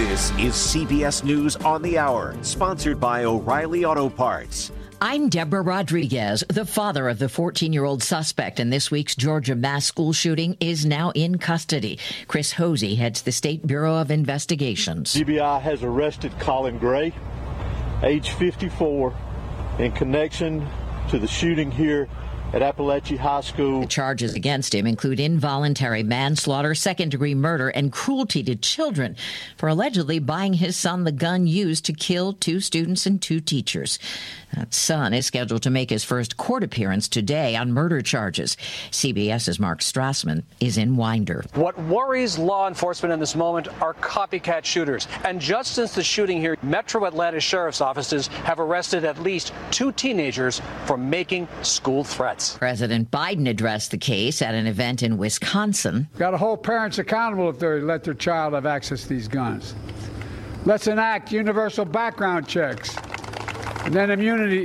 This is CBS News on the Hour, sponsored by O'Reilly Auto Parts. I'm Deborah Rodriguez. The father of the 14-year-old suspect in this week's Georgia mass school shooting is now in custody. Chris Hosey heads the State Bureau of Investigations. GBI has arrested Colin Gray, age 54, in connection to the shooting here at Appalachia High School. The charges against him include involuntary manslaughter, second-degree murder, and cruelty to children for allegedly buying his son the gun used to kill 2 students and 2 teachers. That son is scheduled to make his first court appearance today on murder charges. CBS's Mark Strassman is in Winder. What worries law enforcement in this moment are copycat shooters. And just since the shooting here, Metro Atlanta Sheriff's offices have arrested at least 2 teenagers for making school threats. President Biden addressed the case at an event in Wisconsin. Got to hold parents accountable if they let their child have access to these guns. Let's enact universal background checks and then immunity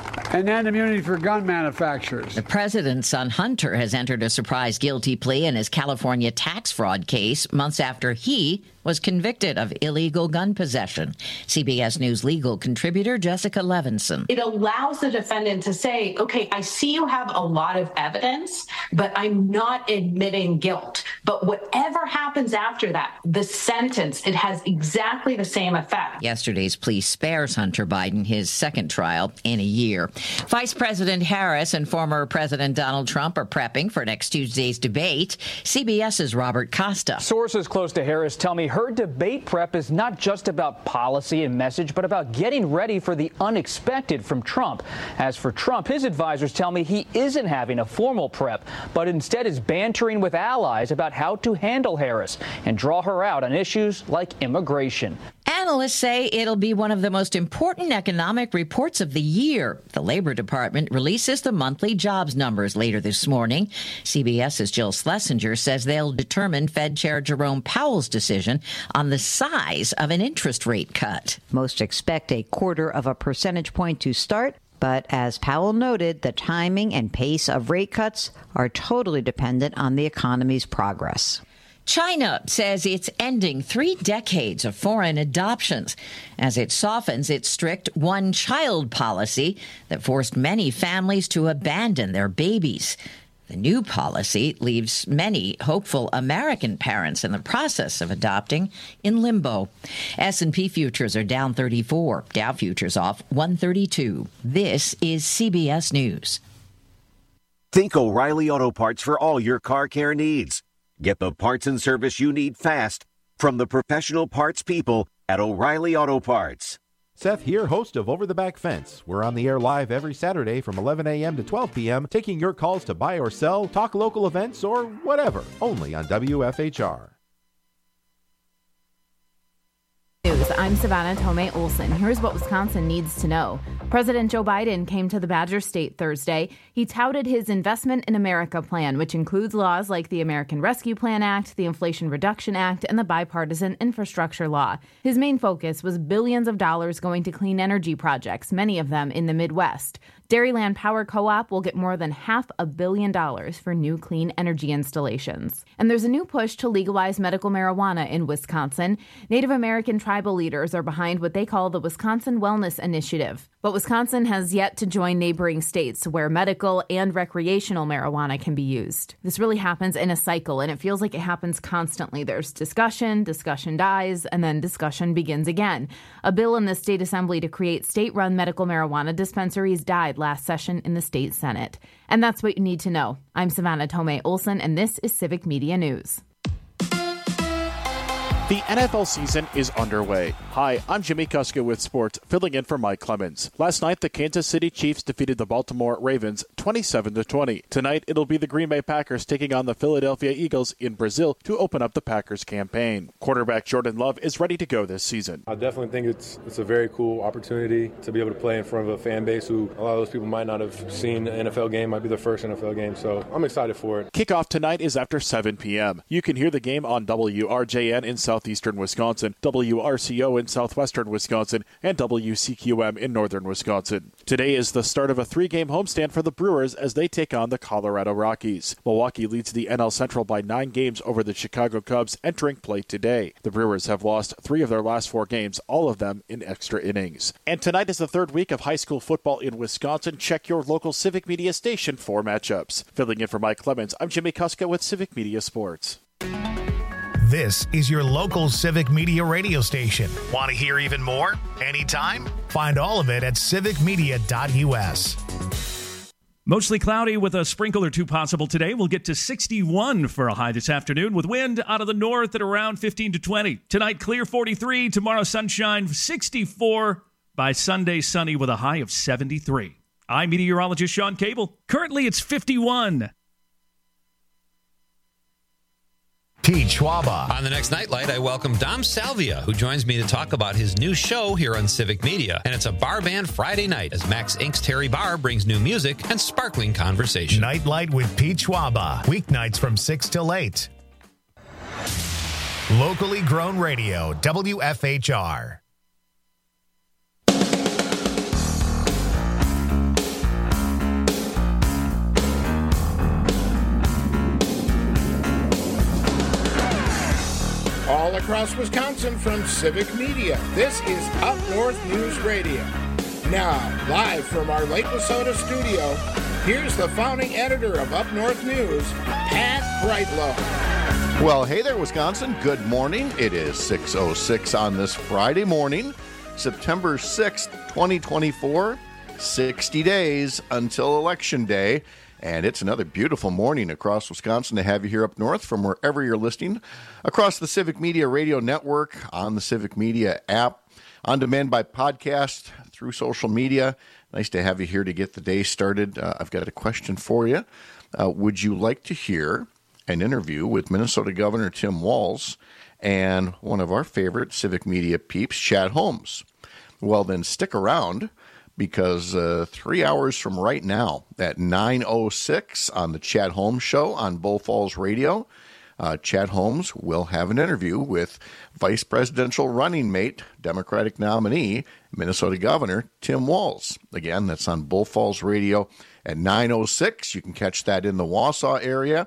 for gun manufacturers. The president's son, Hunter, has entered a surprise guilty plea in his California tax fraud case months after he was convicted of illegal gun possession. CBS News legal contributor Jessica Levinson. It allows the defendant to say, okay, I see you have a lot of evidence, but I'm not admitting guilt. But whatever happens after that, the sentence, it has exactly the same effect. Yesterday's plea spares Hunter Biden his second trial in a year. Vice President Harris and former President Donald Trump are prepping for next Tuesday's debate. CBS's Robert Costa. Sources close to Harris tell me her debate prep is not just about policy and message, but about getting ready for the unexpected from Trump. As for Trump, his advisors tell me he isn't having a formal prep, but instead is bantering with allies about how to handle Harris and draw her out on issues like immigration. Analysts say it'll be one of the most important economic reports of the year. The Labor Department releases the monthly jobs numbers later this morning. CBS's Jill Schlesinger says they'll determine Fed Chair Jerome Powell's decision on the size of an interest rate cut. Most expect a 0.25 percentage point to start. But as Powell noted, the timing and pace of rate cuts are totally dependent on the economy's progress. China says it's ending 3 decades of foreign adoptions as it softens its strict one-child policy that forced many families to abandon their babies. The new policy leaves many hopeful American parents in the process of adopting in limbo. S&P futures are down 34, Dow futures off 132. This is CBS News. Think O'Reilly Auto Parts for all your car care needs. Get the parts and service you need fast from the professional parts people at O'Reilly Auto Parts. Seth here, host of Over the Back Fence. We're on the air live every Saturday from 11 a.m. to 12 p.m., taking your calls to buy or sell, talk local events, or whatever, only on WFHR. I'm Savannah Tomei Olson. Here's what Wisconsin needs to know. President Joe Biden came to the Badger State Thursday. He touted his Investment in America plan, which includes laws like the American Rescue Plan Act, the Inflation Reduction Act, and the Bipartisan Infrastructure Law. His main focus was billions of dollars going to clean energy projects, many of them in the Midwest. Dairyland Power Co-op will get more than $500 million for new clean energy installations. And there's a new push to legalize medical marijuana in Wisconsin. Native American tribal leaders are behind what they call the Wisconsin Wellness Initiative. But Wisconsin has yet to join neighboring states where medical and recreational marijuana can be used. This really happens in a cycle, and it feels like it happens constantly. There's discussion dies, and then discussion begins again. A bill in the state assembly to create state-run medical marijuana dispensaries died last session in the state Senate. And that's what you need to know. I'm Savannah Tomei Olson, and this is Civic Media News. The NFL season is underway. Hi, I'm Jimmy Kuska with sports, filling in for Mike Clemens. Last night, the Kansas City Chiefs defeated the Baltimore Ravens 27-20. Tonight, it'll be the Green Bay Packers taking on the Philadelphia Eagles in Brazil to open up the Packers campaign. Quarterback Jordan Love is ready to go this season. I definitely think it's a very cool opportunity to be able to play in front of a fan base who a lot of those people might not have seen an NFL game, might be their first NFL game, so I'm excited for it. Kickoff tonight is after 7 p.m. You can hear the game on WRJN in southeastern Wisconsin, WRCO in in southwestern Wisconsin and WCQM in northern Wisconsin. Today is the start of a 3-game homestand for the Brewers as they take on the Colorado Rockies. Milwaukee leads the NL Central by 9 games over the Chicago Cubs entering play today. The Brewers have lost 3 of their last 4 games, all of them in extra innings. And tonight is the 3rd week of high school football in Wisconsin. Check your local Civic Media station for matchups. Filling in for Mike Clemens, I'm Jimmy Kuska with Civic Media Sports. This is your local Civic Media radio station. Want to hear even more? Anytime? Find all of it at civicmedia.us. Mostly cloudy with a sprinkle or 2 possible today. We'll get to 61 for a high this afternoon with wind out of the north at around 15 to 20. Tonight, clear 43. Tomorrow, sunshine 64. By Sunday, sunny with a high of 73. I'm meteorologist Sean Cable. Currently, it's 51. Pete Schwaba. On the next Nightlight, I welcome Dom Salvia, who joins me to talk about his new show here on Civic Media. And it's a bar band Friday night as Max Inc.'s Terry Barr brings new music and sparkling conversation. Nightlight with Pete Schwaba. Weeknights from 6 till 8. Locally grown radio, WFHR. All across Wisconsin from Civic Media, this is Up North News Radio. Now, live from our Lake Wissota studio, here's the founding editor of Up North News, Pat Brightlow. Well, hey there, Wisconsin. Good morning. It is 6:06 on this Friday morning, September 6th, 2024. 60 days until Election Day. And it's another beautiful morning across Wisconsin to have you here up north from wherever you're listening, across the Civic Media Radio Network, on the Civic Media app, on demand by podcast, through social media. Nice to have you here to get the day started. I've got a question for you. Would you like to hear an interview with Minnesota Governor Tim Walz and one of our favorite Civic Media peeps, Chad Holmes? Well, then stick around, because 3 hours from right now at 9:06 on the Chad Holmes Show on Bull Falls Radio, Chad Holmes will have an interview with Vice Presidential running mate, Democratic nominee, Minnesota Governor Tim Walz. Again, that's on Bull Falls Radio at 9:06. You can catch that in the Wausau area,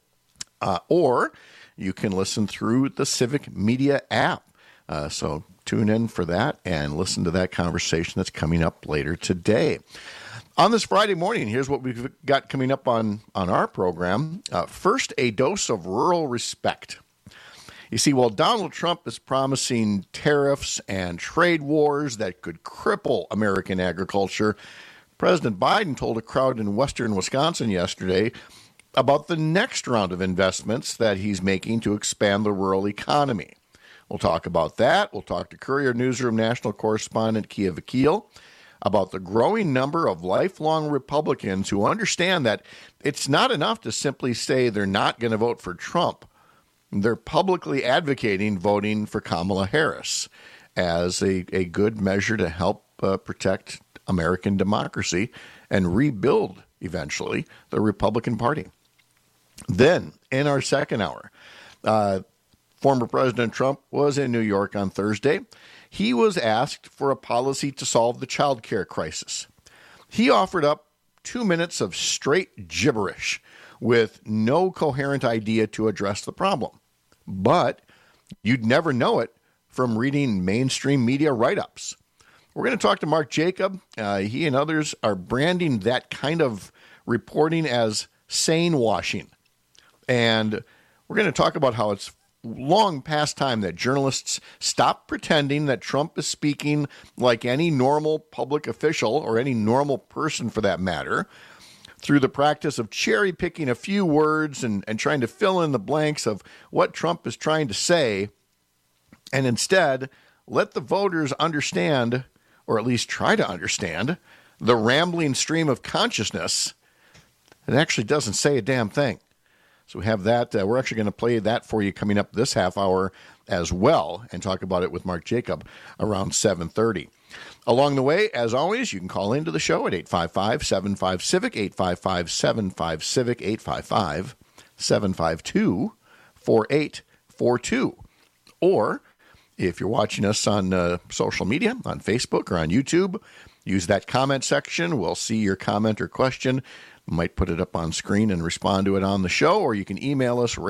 or you can listen through the Civic Media app. So tune in for that and listen to that conversation that's coming up later today. On this Friday morning, here's what we've got coming up on our program. First, a dose of rural respect. You see, while Donald Trump is promising tariffs and trade wars that could cripple American agriculture, President Biden told a crowd in western Wisconsin yesterday about the next round of investments that he's making to expand the rural economy. We'll talk about that. We'll talk to Courier Newsroom national correspondent Kia Vakil about the growing number of lifelong Republicans who understand that it's not enough to simply say they're not going to vote for Trump. They're publicly advocating voting for Kamala Harris as a good measure to help protect American democracy and rebuild, eventually, the Republican Party. Then, in our second hour, former President Trump was in New York on Thursday. He was asked for a policy to solve the child care crisis. He offered up 2 minutes of straight gibberish with no coherent idea to address the problem. But you'd never know it from reading mainstream media write-ups. We're going to talk to Mark Jacob. He and others are branding that kind of reporting as sane washing. And we're going to talk about how it's long past time that journalists stop pretending that Trump is speaking like any normal public official, or any normal person for that matter, through the practice of cherry picking a few words and trying to fill in the blanks of what Trump is trying to say, and instead let the voters understand, or at least try to understand, the rambling stream of consciousness that actually doesn't say a damn thing. So we have that. We're actually going to play that for you coming up this half hour as well, and talk about it with Mark Jacob around 7:30. Along the way, as always, you can call into the show at 855-75-CIVIC, 855-75-CIVIC, 855-752-4842. Or if you're watching us on social media, on Facebook or on YouTube, use that comment section. We'll see your comment or question. We might put it up on screen and respond to it on the show, or you can email us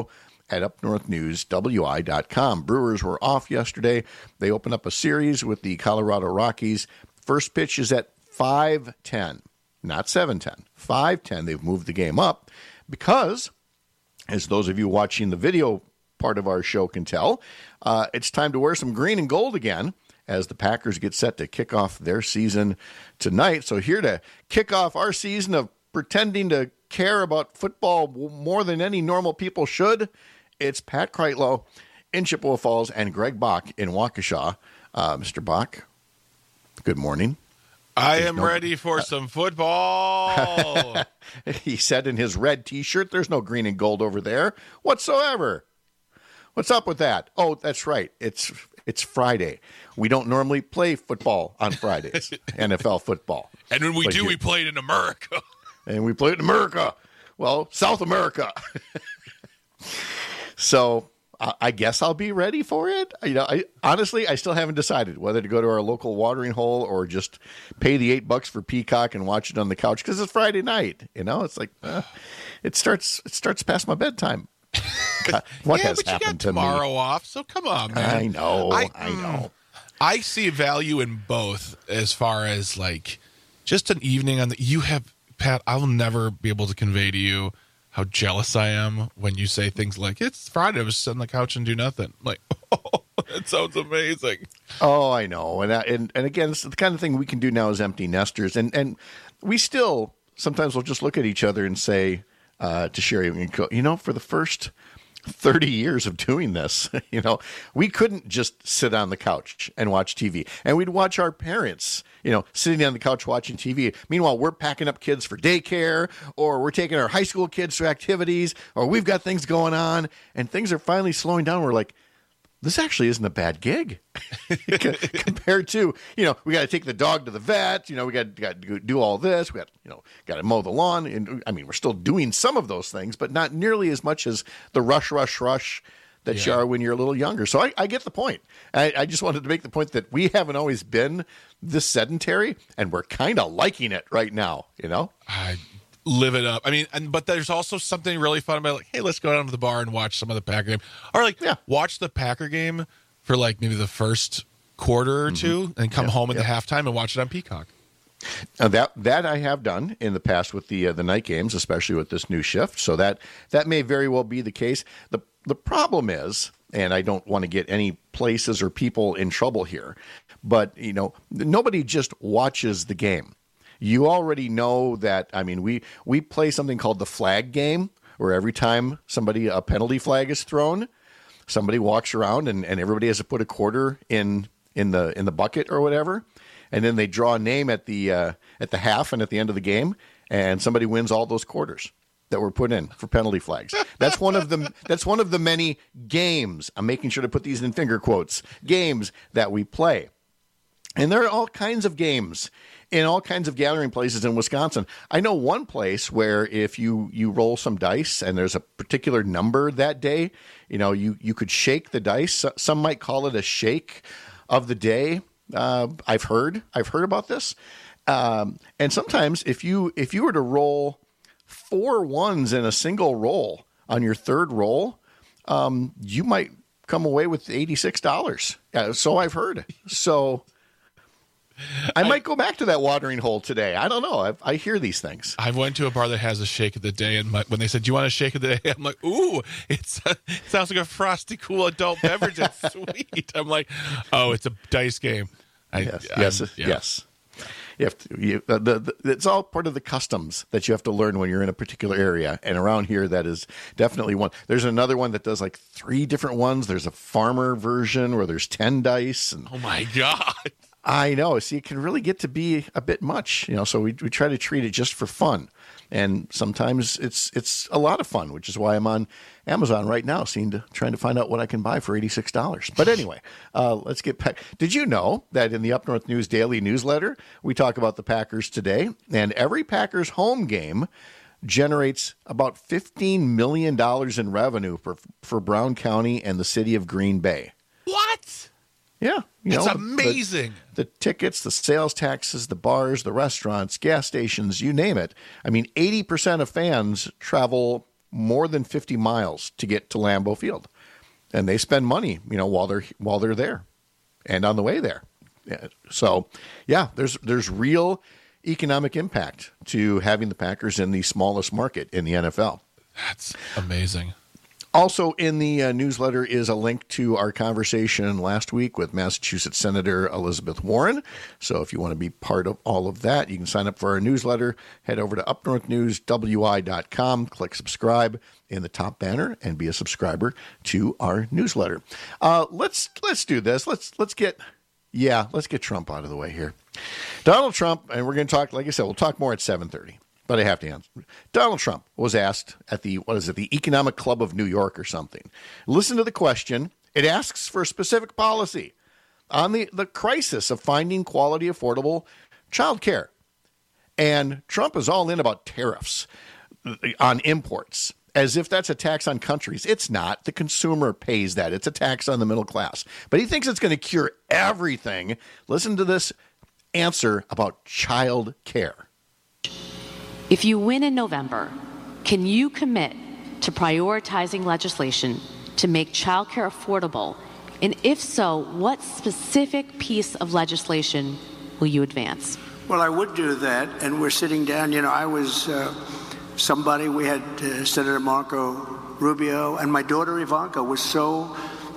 radio@upnorthnewswi.com. Brewers were off yesterday. They opened up a series with the Colorado Rockies. First pitch is at 5:10, not 7:10, 5:10. They've moved the game up because, as those of you watching the video part of our show can tell, it's time to wear some green and gold again as the Packers get set to kick off their season tonight. So here to kick off our season of pretending to care about football more than any normal people should, it's Pat Kreitlow in Chippewa Falls and Greg Bach in Waukesha. Mr. Bach, good morning. I am ready for some football. He said in his red T-shirt, there's no green and gold over there whatsoever. What's up with that? Oh, that's right. It's Friday. We don't normally play football on Fridays, NFL football. And when we do, we play it in America. And we play it in America. Well, South America. So I guess I'll be ready for it. Honestly, I still haven't decided whether to go to our local watering hole or just pay the $8 for Peacock and watch it on the couch because it's Friday night. It's like it starts past my bedtime. God, what has happened to me? Tomorrow off, so come on, man. I know. I see value in both as far as like just an evening on the. You have Pat. I will never be able to convey to you how jealous I am when you say things like, it's Friday, I was sitting on the couch and do nothing. I'm like, oh, that sounds amazing. Oh, I know. And again, it's the kind of thing we can do now as empty nesters. And we still, sometimes we'll just look at each other and say to Sherry, for the first 30 years of doing this, we couldn't just sit on the couch and watch TV. And we'd watch our parents, sitting on the couch watching TV. Meanwhile, we're packing up kids for daycare, or we're taking our high school kids to activities, or we've got things going on, and things are finally slowing down. We're like, this actually isn't a bad gig compared to, we got to take the dog to the vet. We got to do all this. We got to mow the lawn. And I mean, we're still doing some of those things, but not nearly as much as the rush that you are when you're a little younger. So I get the point. I just wanted to make the point that we haven't always been this sedentary, and we're kind of liking it right now, I live it up. I mean, but there's also something really fun about like, hey, let's go down to the bar and watch some of the Packer game. Or watch the Packer game for like maybe the first quarter or two and come home at the halftime and watch it on Peacock. That I have done in the past with the night games, especially with this new shift. So that may very well be the case. The problem is, and I don't want to get any places or people in trouble here, but nobody just watches the game. You already know that. I mean, we play something called the flag game, where every time a penalty flag is thrown, somebody walks around and everybody has to put a quarter in the bucket or whatever, and then they draw a name at the half and at the end of the game, and somebody wins all those quarters that were put in for penalty flags. That's one of the many games. I'm making sure to put these in finger quotes. Games that we play, and there are all kinds of games in all kinds of gathering places in Wisconsin. I know one place where if you roll some dice and there's a particular number that day, you could shake the dice. Some might call it a shake of the day. I've heard about this. And sometimes if you were to roll 4 ones in a single roll on your third roll, you might come away with $86. So I've heard. So I might go back to that watering hole today. I don't know. I hear these things. I went to a bar that has a shake of the day, and when they said, "Do you want a shake of the day?" I'm like, "Ooh, it sounds like a frosty, cool adult beverage. It's sweet." I'm like, "Oh, it's a dice game." Yes. You have to, it's all part of the customs that you have to learn when you're in a particular area. And around here, that is definitely one. There's another one that does like 3 different ones. There's a farmer version where there's 10 dice. And oh my God. I know. See, it can really get to be a bit much, so we try to treat it just for fun. And sometimes it's a lot of fun, which is why I'm on Amazon right now, trying to find out what I can buy for $86. But anyway, let's get back. Did you know that in the Up North News Daily newsletter, we talk about the Packers today, and every Packers home game generates about $15 million in revenue for Brown County and the city of Green Bay. What? Yeah. It's amazing. The tickets, the sales taxes, the bars, the restaurants, gas stations, you name it. I mean, 80% of fans travel more than 50 miles to get to Lambeau Field. And they spend money, while they're there and on the way there. So, yeah, there's real economic impact to having the Packers in the smallest market in the NFL. That's amazing. Also in the newsletter is a link to our conversation last week with Massachusetts Senator Elizabeth Warren. So if you want to be part of all of that, you can sign up for our newsletter. Head over to upnorthnewswi.com, click subscribe in the top banner, and be a subscriber to our newsletter. Let's do this. Let's get Trump out of the way here. Donald Trump, and we're going to talk, like I said, we'll talk more at 7:30. But I have to answer. Donald Trump was asked at the Economic Club of New York or something. Listen to the question. It asks for a specific policy on the crisis of finding quality, affordable child care. And Trump is all in about tariffs on imports, as if that's a tax on countries. It's not. The consumer pays that. It's a tax on the middle class. But he thinks it's going to cure everything. Listen to this answer about child care. If you win in November, can you commit to prioritizing legislation to make childcare affordable? And if so, what specific piece of legislation will you advance? Well, I would do that, and we're sitting down. I was somebody, we had Senator Marco Rubio, and my daughter Ivanka was so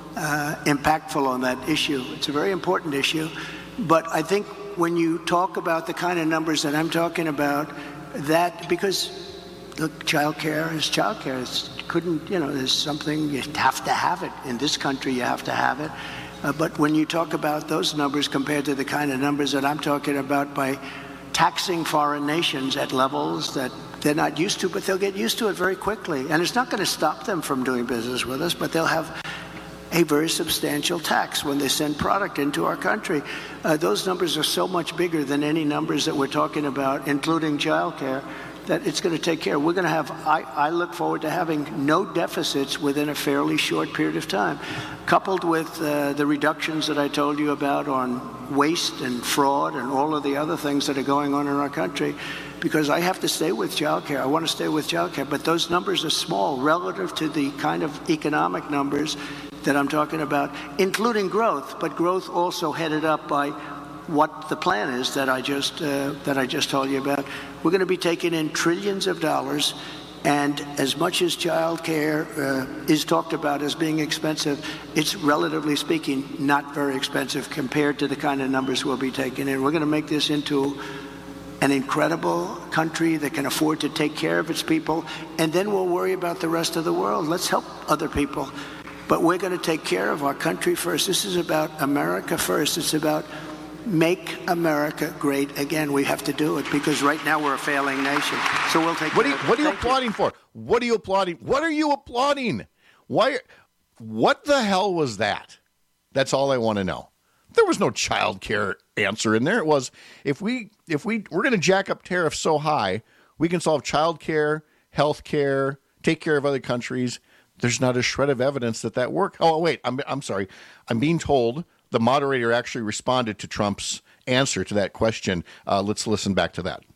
impactful on that issue. It's a very important issue. But I think when you talk about the kind of numbers that I'm talking about, that because look, child care is child care. There's something, you have to have it. In this country, you have to have it. But when you talk about those numbers compared to the kind of numbers that I'm talking about by taxing foreign nations at levels that they're not used to, but they'll get used to it very quickly. And it's not going to stop them from doing business with us, but they'll have a very substantial tax when they send product into our country. Those numbers are so much bigger than any numbers that we're talking about, including child care, that it's going to take care. We're going to have, I look forward to having no deficits within a fairly short period of time, coupled with the reductions that I told you about on waste and fraud and all of the other things that are going on in our country. Because I have to stay with child care. I want to stay with child care, but those numbers are small relative to the kind of economic numbers that I'm talking about, including growth, but growth also headed up by what the plan is that I just told you about. We're going to be taking in trillions of dollars, and as much as child care is talked about as being expensive, it's relatively speaking not very expensive compared to the kind of numbers we'll be taking in. We're going to make this into an incredible country that can afford to take care of its people, and then we'll worry about the rest of the world. Let's help other people. But we're going to take care of our country first. This is about America first. It's about make America great again. We have to do it because right now we're a failing nation. So we'll take care of it. What are you applauding for? What are you applauding? What are you applauding? Why? What the hell was that? That's all I want to know. There was no child care answer in there. It was we're going to jack up tariffs so high, we can solve child care, health care, take care of other countries. There's not a shred of evidence that worked. Oh, wait, I'm sorry. I'm being told the moderator actually responded to Trump's answer to that question. Let's listen back to that.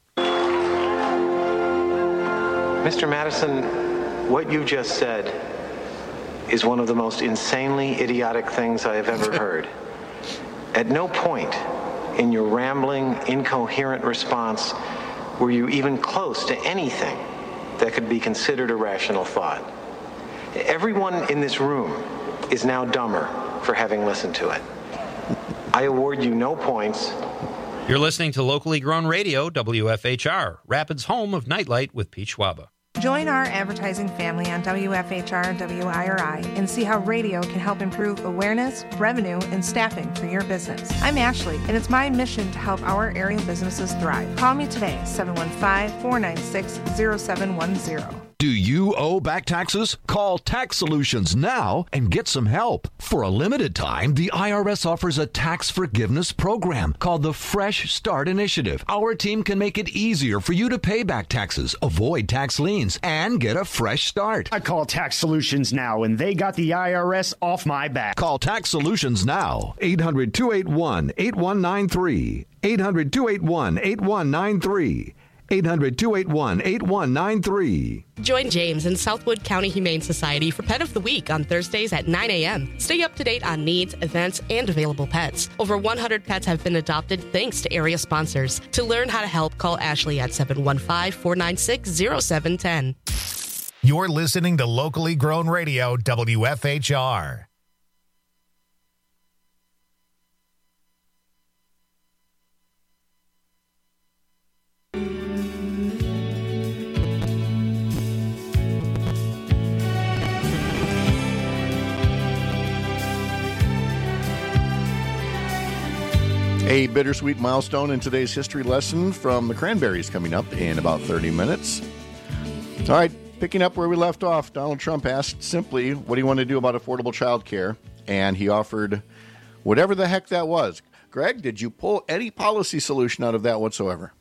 Mr. Madison, what you just said is one of the most insanely idiotic things I have ever heard. At no point in your rambling, incoherent response were you even close to anything that could be considered a rational thought. Everyone in this room is now dumber for having listened to it. I award you no points. You're listening to locally grown radio, WFHR, Rapids' home of Nightlight with Pete Schwaba. Join our advertising family on WFHR and WIRI and see how radio can help improve awareness, revenue, and staffing for your business. I'm Ashley, and it's my mission to help our area businesses thrive. Call me today, 715-496-0710. Do you owe back taxes? Call Tax Solutions now and get some help. For a limited time, the IRS offers a tax forgiveness program called the Fresh Start Initiative. Our team can make it easier for you to pay back taxes, avoid tax liens, and get a fresh start. I call Tax Solutions now, and they got the IRS off my back. Call Tax Solutions now. 800-281-8193. 800-281-8193. 800-281-8193. Join James in Southwood County Humane Society for Pet of the Week on Thursdays at 9 a.m. Stay up to date on needs, events, and available pets. Over 100 pets have been adopted thanks to area sponsors. To learn how to help, call Ashley at 715-496-0710. You're listening to locally grown radio, WFHR. A bittersweet milestone in today's history lesson from the Cranberries coming up in about 30 minutes. All right, picking up where we left off, Donald Trump asked simply what he wanted to do about affordable child care, and he offered whatever the heck that was. Greg, did you pull any policy solution out of that whatsoever?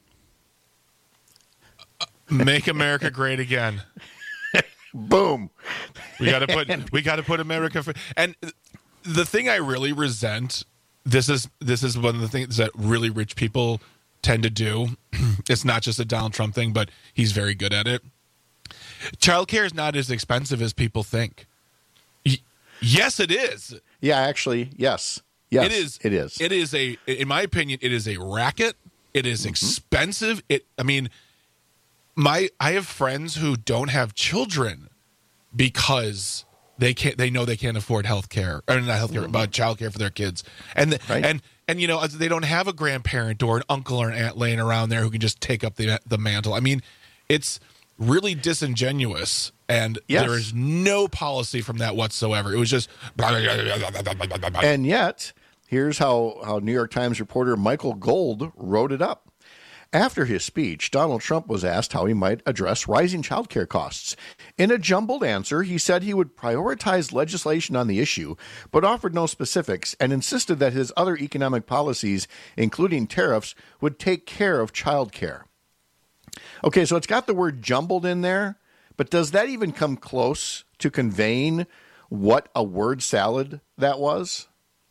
Make America great again. Boom. We got to put America first. And the thing I really resent, this is one of the things that really rich people tend to do. It's not just a Donald Trump thing, but he's very good at it. Childcare is not as expensive as people think. Yes, it is. Yeah, actually, yes. Yes, it is. It is. It is in my opinion, it is a racket. It is expensive. I have friends who don't have children because they know they can't afford health care, or not health care, but child care for their kids. And and you know, they don't have a grandparent or an uncle or an aunt laying around there who can just take up the mantle. I mean, it's really disingenuous, and there is no policy from that whatsoever. It was just and yet, here's how New York Times reporter Michael Gold wrote it up. After his speech, Donald Trump was asked how he might address rising child care costs. In a jumbled answer, he said he would prioritize legislation on the issue, but offered no specifics and insisted that his other economic policies, including tariffs, would take care of child care. Okay, so it's got the word jumbled in there, but does that even come close to conveying what a word salad that was?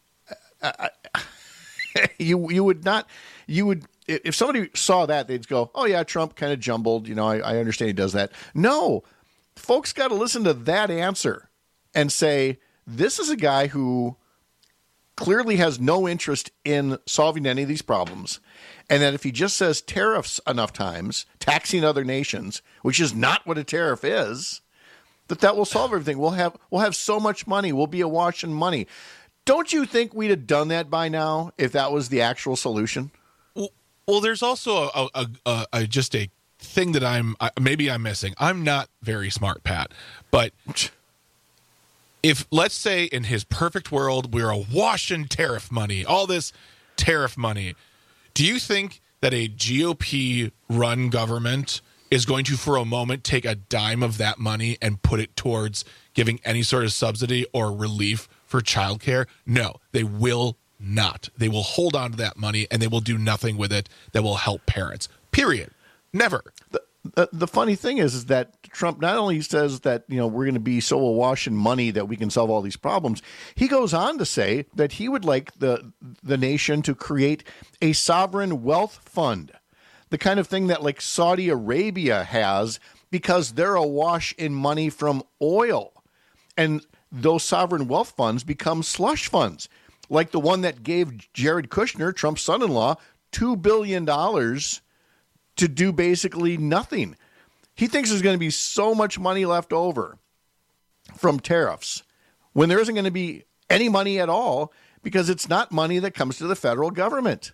You would. If somebody saw that, they'd go, oh, yeah, Trump kind of jumbled. You know, I understand he does that. No, folks got to listen to that answer and say, this is a guy who clearly has no interest in solving any of these problems. And that if he just says tariffs enough times, taxing other nations, which is not what a tariff is, that will solve everything. We'll have so much money. We'll be awash in money. Don't you think we'd have done that by now if that was the actual solution? Well, there's also just a thing that I'm missing. I'm not very smart, Pat, but if, let's say, in his perfect world, we're awash in tariff money, all this tariff money, do you think that a GOP-run government is going to, for a moment, take a dime of that money and put it towards giving any sort of subsidy or relief for childcare? No, they will not. They will hold on to that money, and they will do nothing with it that will help parents. Period. Never. The funny thing is that Trump not only says that, you know, we're going to be so awash in money that we can solve all these problems, he goes on to say that he would like the nation to create a sovereign wealth fund, the kind of thing that like Saudi Arabia has, because they're awash in money from oil. And those sovereign wealth funds become slush funds, like the one that gave Jared Kushner, Trump's son-in-law, $2 billion to do basically nothing. He thinks there's going to be so much money left over from tariffs when there isn't going to be any money at all, because it's not money that comes to the federal government.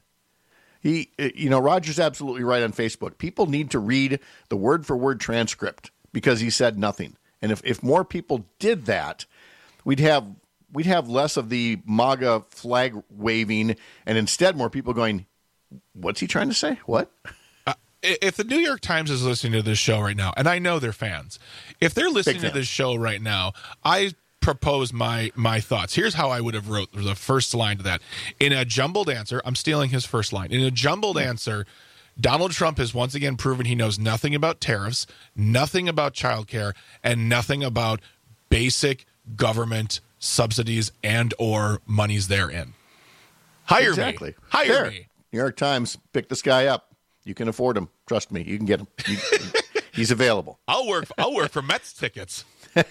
Roger's absolutely right on Facebook. People need to read the word-for-word transcript because he said nothing. And if more people did that, we'd have less of the MAGA flag waving, and instead more people going, what's he trying to say? What? if the New York Times is listening to this show right now, and I know they're fans, if they're listening to this show right now, I propose my thoughts. Here's how I would have wrote the first line to that. In a jumbled answer, I'm stealing his first line. In a jumbled answer, Donald Trump has once again proven he knows nothing about tariffs, nothing about childcare, and nothing about basic government subsidies and or monies therein. Hire me. Hire me. New York Times, pick this guy up. You can afford him. Trust me, you can get him. He's available. I'll work for Mets tickets.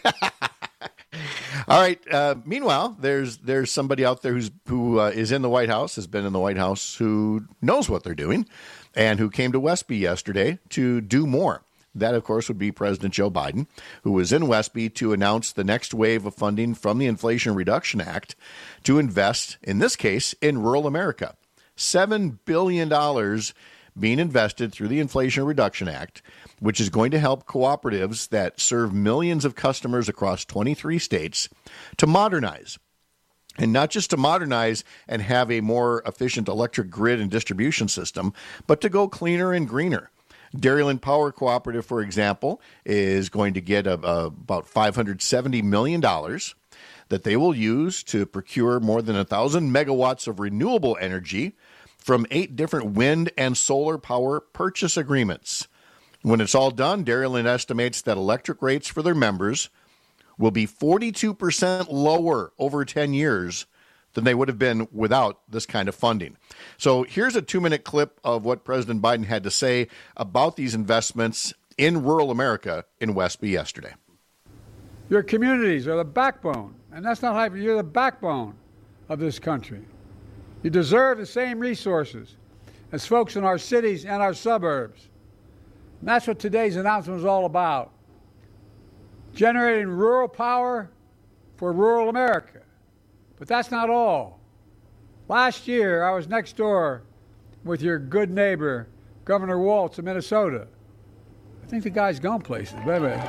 All right. Meanwhile, there's somebody out there who is in the White House, has been in the White House, who knows what they're doing, and who came to Westby yesterday to do more. That, of course, would be President Joe Biden, who was in Westby to announce the next wave of funding from the Inflation Reduction Act to invest, in this case, in rural America. $7 billion being invested through the Inflation Reduction Act, which is going to help cooperatives that serve millions of customers across 23 states to modernize. And not just to modernize and have a more efficient electric grid and distribution system, but to go cleaner and greener. Dairyland Power Cooperative, for example, is going to get about $570 million that they will use to procure more than 1,000 megawatts of renewable energy from 8 different wind and solar power purchase agreements. When it's all done, Dairyland estimates that electric rates for their members will be 42% lower over 10 years than they would have been without this kind of funding. So here's a 2-minute clip of what President Biden had to say about these investments in rural America in Westby yesterday. Your communities are the backbone, and that's not hyper. You're the backbone of this country. You deserve the same resources as folks in our cities and our suburbs. And that's what today's announcement is all about. Generating rural power for rural America. But that's not all. Last year, I was next door with your good neighbor, Governor Walz of Minnesota. I think the guy's gone places. Wait a minute.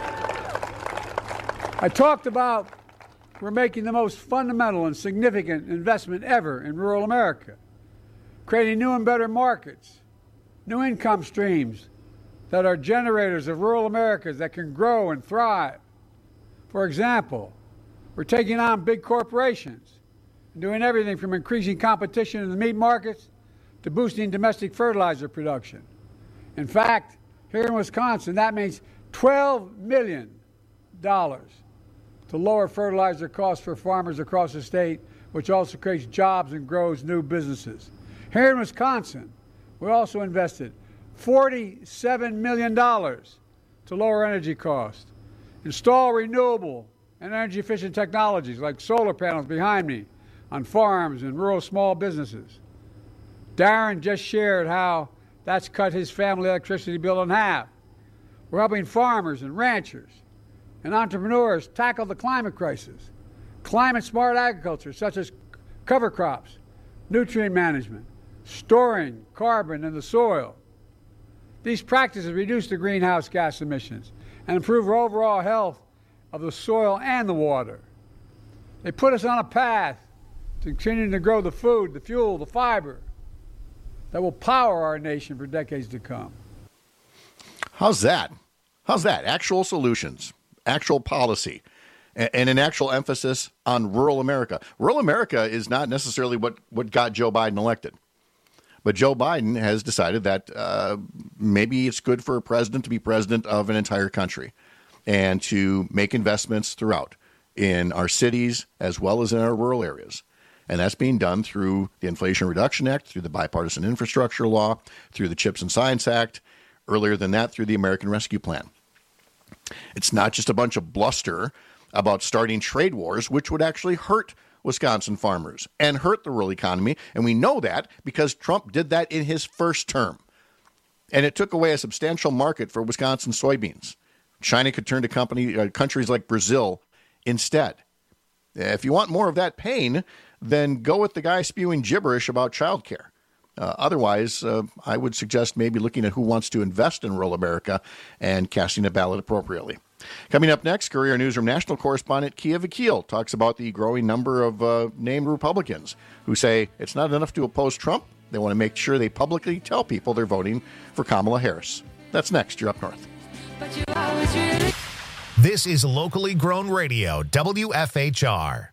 I talked about we're making the most fundamental and significant investment ever in rural America, creating new and better markets, new income streams that are generators of rural America that can grow and thrive. For example, we're taking on big corporations and doing everything from increasing competition in the meat markets to boosting domestic fertilizer production. In fact, here in Wisconsin, that means $12 million to lower fertilizer costs for farmers across the state, which also creates jobs and grows new businesses. Here in Wisconsin, we also invested $47 million to lower energy costs, install renewable and energy-efficient technologies like solar panels behind me on farms and rural small businesses. Darren just shared how that's cut his family electricity bill in half. We're helping farmers and ranchers and entrepreneurs tackle the climate crisis. Climate-smart agriculture, such as cover crops, nutrient management, storing carbon in the soil. These practices reduce the greenhouse gas emissions and improve overall health of the soil and the water. They put us on a path to continuing to grow the food, the fuel, the fiber that will power our nation for decades to come. How's that? Actual solutions, actual policy, and an actual emphasis on rural America. Rural America is not necessarily what got Joe Biden elected. But Joe Biden has decided that maybe it's good for a president to be president of an entire country and to make investments throughout in our cities as well as in our rural areas. And that's being done through the Inflation Reduction Act, through the Bipartisan Infrastructure Law, through the CHIPS and Science Act, earlier than that through the American Rescue Plan. It's not just a bunch of bluster about starting trade wars, which would actually hurt Wisconsin farmers and hurt the rural economy. And we know that because Trump did that in his first term. And it took away a substantial market for Wisconsin soybeans. China could turn to countries like Brazil instead. If you want more of that pain, then go with the guy spewing gibberish about childcare. Otherwise, I would suggest maybe looking at who wants to invest in rural America and casting a ballot appropriately. Coming up next, Courier Newsroom national correspondent Kia Vakil talks about the growing number of named Republicans who say it's not enough to oppose Trump, They want to make sure they publicly tell people they're voting for Kamala Harris. That's next. You're Up North. This is locally grown radio, WFHR.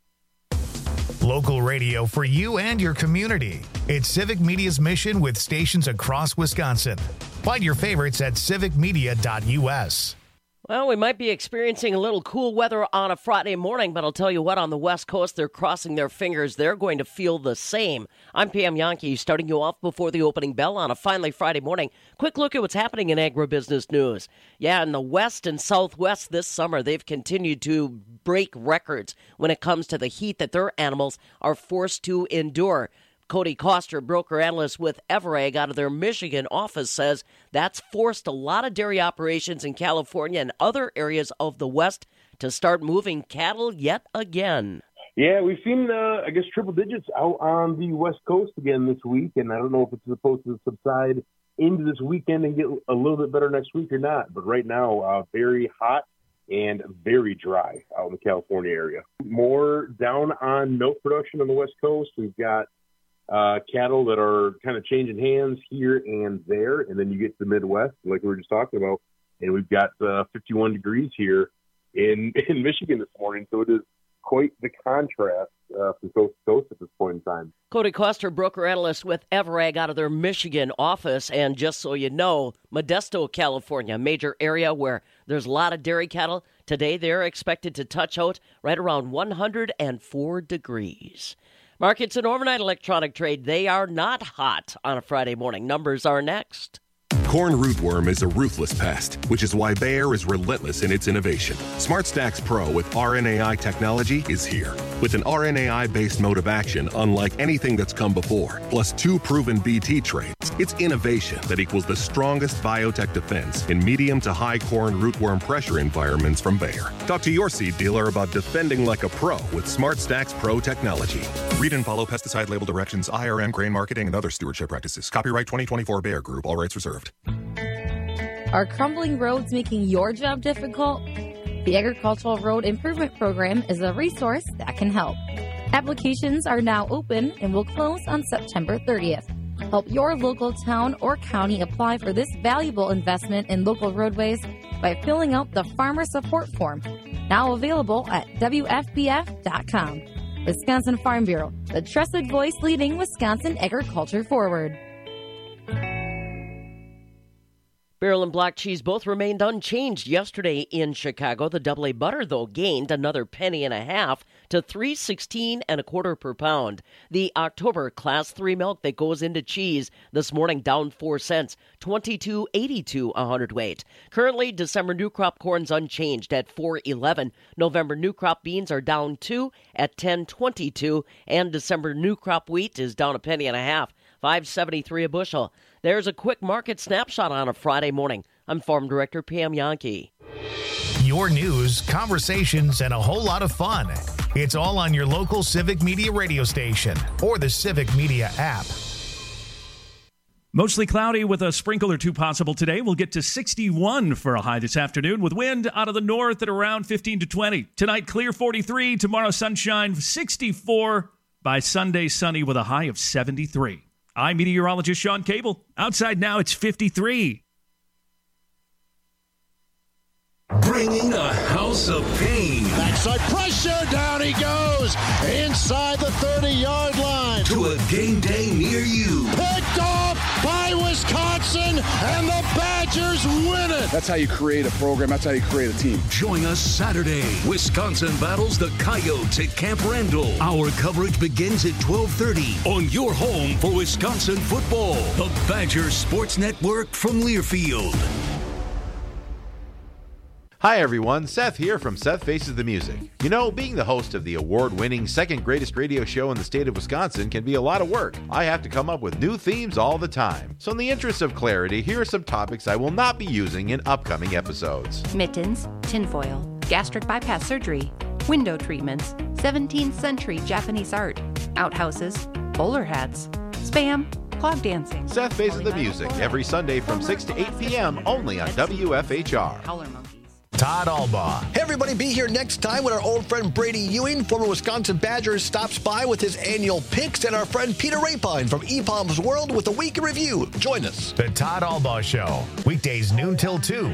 Local radio for you and your community. It's Civic Media's mission with stations across Wisconsin. Find your favorites at civicmedia.us. Well, we might be experiencing a little cool weather on a Friday morning, but I'll tell you what, on the West Coast, they're crossing their fingers. They're going to feel the same. I'm Pam Yankee, starting you off before the opening bell on a finally Friday morning. Quick look at what's happening in agribusiness news. Yeah, in the West and Southwest this summer, they've continued to break records when it comes to the heat that their animals are forced to endure. Cody Koster, broker analyst with Everag out of their Michigan office, says that's forced a lot of dairy operations in California and other areas of the West to start moving cattle yet again. Yeah, we've seen, triple digits out on the West Coast again this week, and I don't know if it's supposed to subside into this weekend and get a little bit better next week or not. But right now, very hot and very dry out in the California area. More down on milk production on the West Coast. We've got cattle that are kind of changing hands here and there, and then you get to the Midwest, like we were just talking about, and we've got 51 degrees here in Michigan this morning, so it is quite the contrast from coast to coast at this point in time. Cody Koster, broker analyst with Everag out of their Michigan office, and just so you know, Modesto, California, a major area where there's a lot of dairy cattle. Today they're expected to touch out right around 104 degrees. Markets and overnight electronic trade, they are not hot on a Friday morning. Numbers are next. Corn rootworm is a ruthless pest, which is why Bayer is relentless in its innovation. SmartStax Pro with RNAi technology is here. With an RNAi-based mode of action unlike anything that's come before, plus 2 proven BT traits, it's innovation that equals the strongest biotech defense in medium to high corn rootworm pressure environments from Bayer. Talk to your seed dealer about defending like a pro with SmartStax Pro technology. Read and follow pesticide label directions, IRM, grain marketing, and other stewardship practices. Copyright 2024 Bayer Group. All rights reserved. Are crumbling roads making your job difficult? The Agricultural Road Improvement Program is a resource that can help. Applications are now open and will close on September 30th. Help your local town or county apply for this valuable investment in local roadways by filling out the Farmer Support Form, now available at WFPF.com. Wisconsin Farm Bureau, the trusted voice leading Wisconsin agriculture forward. Barrel and block cheese both remained unchanged yesterday in Chicago. The AA butter, though, gained another penny and a half to $3.16 1/4 per pound. The October Class 3 milk that goes into cheese this morning down 4 cents, $22.82 a hundredweight. Currently, December new crop corn's unchanged at $4.11. November new crop beans are down 2 at $10.22, and December new crop wheat is down a penny and a half, $5.73 a bushel. There's a quick market snapshot on a Friday morning. I'm Farm Director Pam Yankee. Your news, conversations, and a whole lot of fun. It's all on your local Civic Media radio station or the Civic Media app. Mostly cloudy with a sprinkle or two possible today. We'll get to 61 for a high this afternoon with wind out of the north at around 15 to 20. Tonight, clear 43. Tomorrow, sunshine 64. By Sunday, sunny with a high of 73. I'm meteorologist Sean Cable. Outside now, it's 53. Bringing a house of pain. Backside pressure, down he goes. Inside the 30-yard line. To a game day near you. Picked off by Wisconsin, and the Badgers win it. That's how you create a program. That's how you create a team. Join us Saturday. Wisconsin battles the Coyotes at Camp Randall. Our coverage begins at 12:30 on your home for Wisconsin football. The Badgers Sports Network from Learfield. Hi everyone, Seth here from Seth Faces the Music. You know, being the host of the award-winning second greatest radio show in the state of Wisconsin can be a lot of work. I have to come up with new themes all the time. So in the interest of clarity, here are some topics I will not be using in upcoming episodes. Mittens, tinfoil, gastric bypass surgery, window treatments, 17th century Japanese art, outhouses, bowler hats, spam, clog dancing. Seth Faces the Music every Sunday from 6 to 8 p.m. only on WFHR. Howler monkeys. Todd Albaugh. Hey, everybody, be here next time when our old friend Brady Ewing, former Wisconsin Badgers, stops by with his annual picks, and our friend Peter Rapine from EPOM's World with a week in review. Join us. The Todd Albaugh Show, weekdays noon till 2.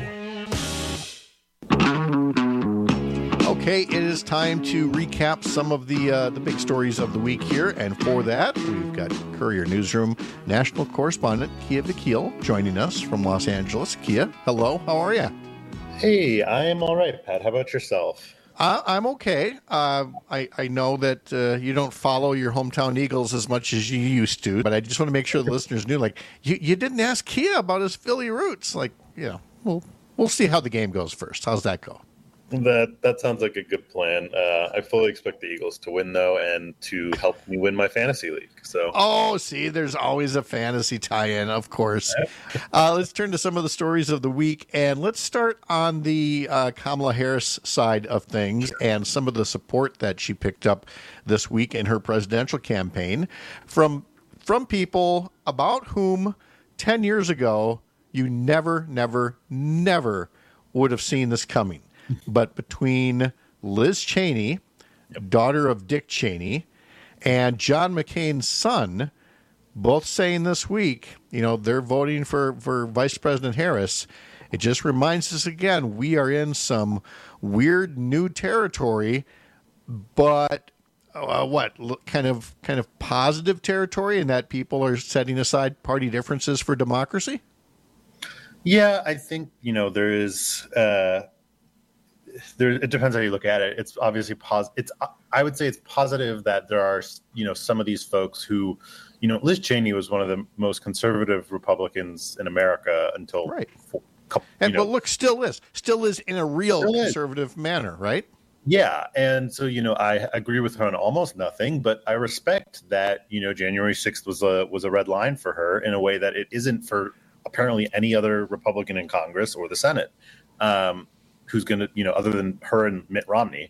Okay, it is time to recap some of the big stories of the week here, and for that, we've got Courier Newsroom national correspondent Kia Vakil joining us from Los Angeles. Kia, hello, how are you? Hey, I am all right, Pat. How about yourself? I'm okay. I know that you don't follow your hometown Eagles as much as you used to, but I just want to make sure the listeners knew, like, you didn't ask Kia about his Philly roots. Like, we'll see how the game goes first. How's that go? That sounds like a good plan. I fully expect the Eagles to win, though, and to help me win my fantasy league. So, see, there's always a fantasy tie-in, of course. Let's turn to some of the stories of the week, and let's start on the Kamala Harris side of things and some of the support that she picked up this week in her presidential campaign from people about whom 10 years ago you never would have seen this coming. But between Liz Cheney, daughter of Dick Cheney, and John McCain's son, both saying this week, they're voting for Vice President Harris, it just reminds us again, we are in some weird new territory, but kind of positive territory in that people are setting aside party differences for democracy? Yeah, I think, there is... it depends how you look at it. It's obviously I would say it's positive that there are, some of these folks who, Liz Cheney was one of the most conservative Republicans in America until but look, still is in a real conservative manner, right? Yeah, and so I agree with her on almost nothing, but I respect that January 6th was a red line for her in a way that it isn't for apparently any other Republican in Congress or the Senate. Who's going to, other than her and Mitt Romney.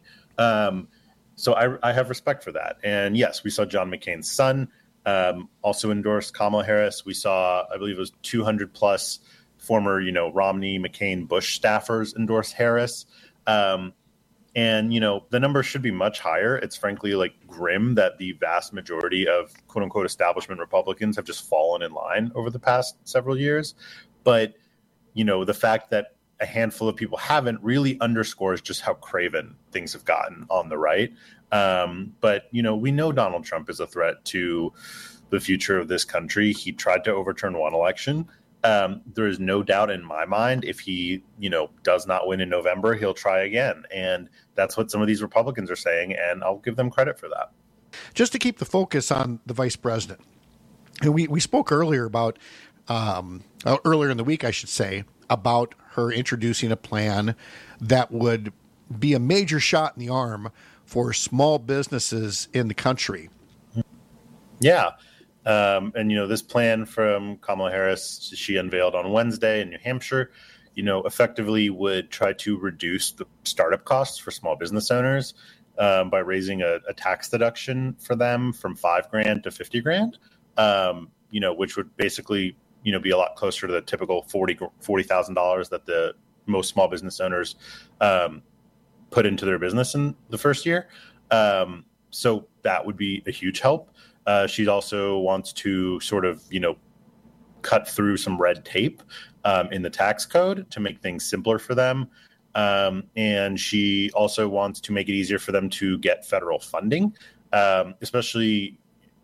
So I have respect for that. And yes, we saw John McCain's son also endorsed Kamala Harris. We saw, I believe it was 200 plus former, Romney, McCain, Bush staffers endorse Harris. And, the number should be much higher. It's frankly grim that the vast majority of quote unquote establishment Republicans have just fallen in line over the past several years. But, the fact that a handful of people haven't really underscores just how craven things have gotten on the right. But, we know Donald Trump is a threat to the future of this country. He tried to overturn one election. There is no doubt in my mind if he, does not win in November, he'll try again. And that's what some of these Republicans are saying, and I'll give them credit for that. Just to keep the focus on the vice president. And we spoke earlier about, earlier in the week, I should say, about her introducing a plan that would be a major shot in the arm for small businesses in the country. Yeah. And, this plan from Kamala Harris, she unveiled on Wednesday in New Hampshire, effectively would try to reduce the startup costs for small business owners by raising a tax deduction for them from $5,000 to $50,000, which would basically be a lot closer to the typical $40,000 that the most small business owners put into their business in the first year. So that would be a huge help. She also wants to sort of, cut through some red tape in the tax code to make things simpler for them. And she also wants to make it easier for them to get federal funding, especially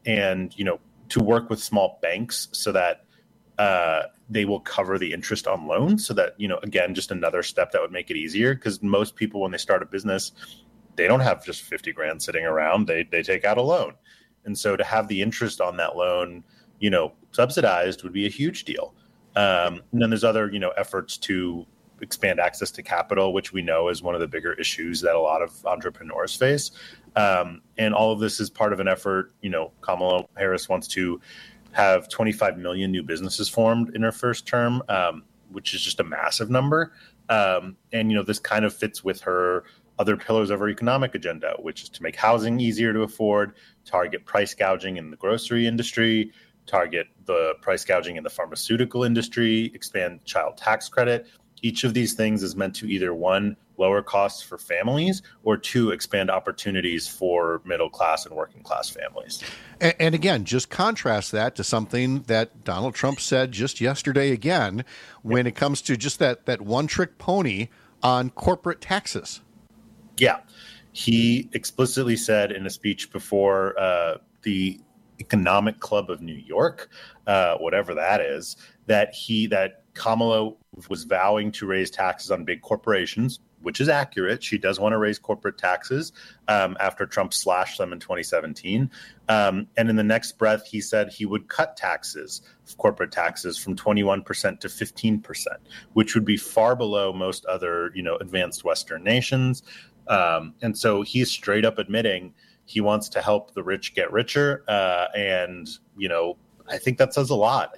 to work with small banks so that they will cover the interest on loans so that, again, just another step that would make it easier because most people, when they start a business, they don't have just $50,000 sitting around. They take out a loan. And so to have the interest on that loan, subsidized would be a huge deal. And then there's other, efforts to expand access to capital, which we know is one of the bigger issues that a lot of entrepreneurs face. And all of this is part of an effort. Kamala Harris wants to have 25 million new businesses formed in her first term, which is just a massive number. And, this kind of fits with her other pillars of her economic agenda, which is to make housing easier to afford, target price gouging in the grocery industry, target the price gouging in the pharmaceutical industry, expand child tax credit. each of these things is meant to either, one, lower costs for families, or two, expand opportunities for middle class and working class families. And again, just contrast that to something that Donald Trump said just yesterday again, when it comes to just that one-trick pony on corporate taxes. Yeah. He explicitly said in a speech before the Economic Club of New York, whatever that is, that Kamala was vowing to raise taxes on big corporations, which is accurate. She does want to raise corporate taxes after Trump slashed them in 2017. And in the next breath, he said he would cut corporate taxes from 21% to 15%, which would be far below most other, advanced Western nations. And so he's straight up admitting he wants to help the rich get richer. And I think that says a lot.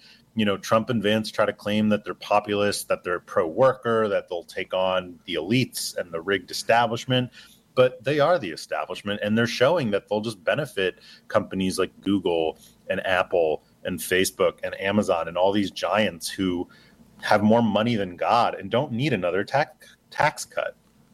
Trump and Vance try to claim that they're populist, that they're pro-worker, that they'll take on the elites and the rigged establishment. But they are the establishment, and they're showing that they'll just benefit companies like Google and Apple and Facebook and Amazon and all these giants who have more money than God and don't need another tax cut.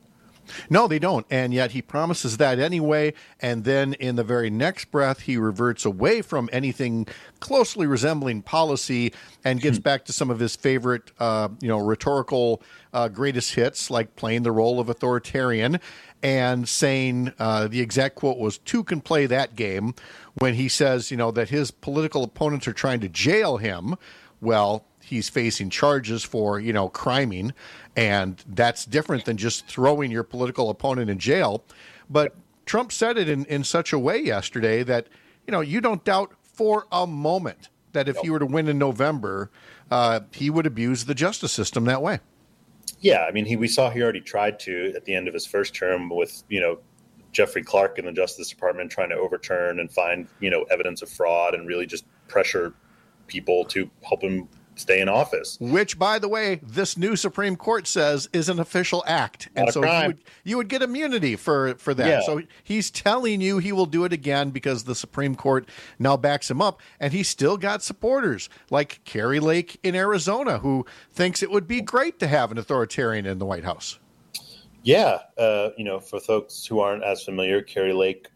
No, they don't. And yet he promises that anyway. And then in the very next breath, he reverts away from anything closely resembling policy and gets back to some of his favorite, rhetorical greatest hits, like playing the role of authoritarian and saying the exact quote was, "Two can play that game," when he says, that his political opponents are trying to jail him. Well, he's facing charges for, criming, and that's different than just throwing your political opponent in jail. But Trump said it in such a way yesterday that, you don't doubt for a moment that if he were to win in November, he would abuse the justice system that way. Yeah, I mean, we saw he already tried to at the end of his first term with, Jeffrey Clark in the Justice Department trying to overturn and find, evidence of fraud and really just pressure people to help him stay in office. Which, by the way, this new Supreme Court says is an official act. And so you would get immunity for that. Yeah. So he's telling you he will do it again because the Supreme Court now backs him up. And he's still got supporters like Kari Lake in Arizona, who thinks it would be great to have an authoritarian in the White House. Yeah. For folks who aren't as familiar, Kari Lake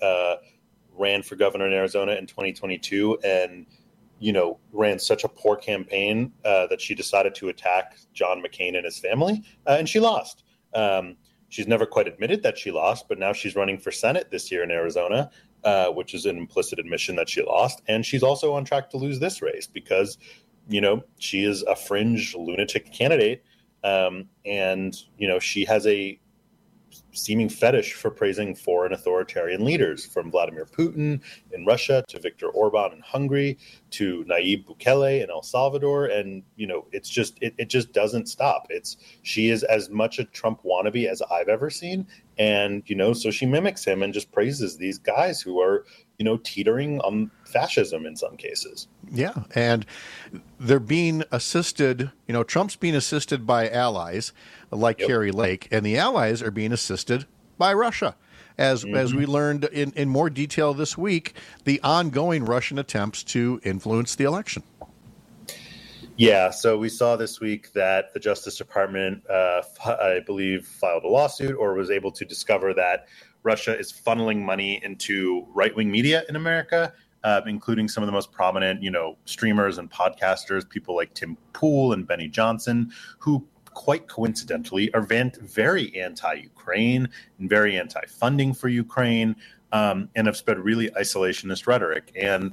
ran for governor in Arizona in 2022 and ran such a poor campaign that she decided to attack John McCain and his family, and she lost. She's never quite admitted that she lost, but now she's running for Senate this year in Arizona, which is an implicit admission that she lost. And she's also on track to lose this race because, she is a fringe lunatic candidate, and, she has a seeming fetish for praising foreign authoritarian leaders, from Vladimir Putin in Russia to Viktor Orban in Hungary to Nayib Bukele in El Salvador. And, it's just, it just doesn't stop. She is as much a Trump wannabe as I've ever seen. And, so she mimics him and just praises these guys who are, teetering on fascism in some cases. Yeah. And they're being assisted, Trump's being assisted by allies like Kari Lake, and the allies are being assisted by Russia. As we learned in more detail this week, the ongoing Russian attempts to influence the election. Yeah, so we saw this week that the Justice Department, I believe, filed a lawsuit or was able to discover that Russia is funneling money into right-wing media in America, including some of the most prominent, streamers and podcasters, people like Tim Pool and Benny Johnson, who quite coincidentally are very anti-Ukraine and very anti-funding for Ukraine, and have spread really isolationist rhetoric. And,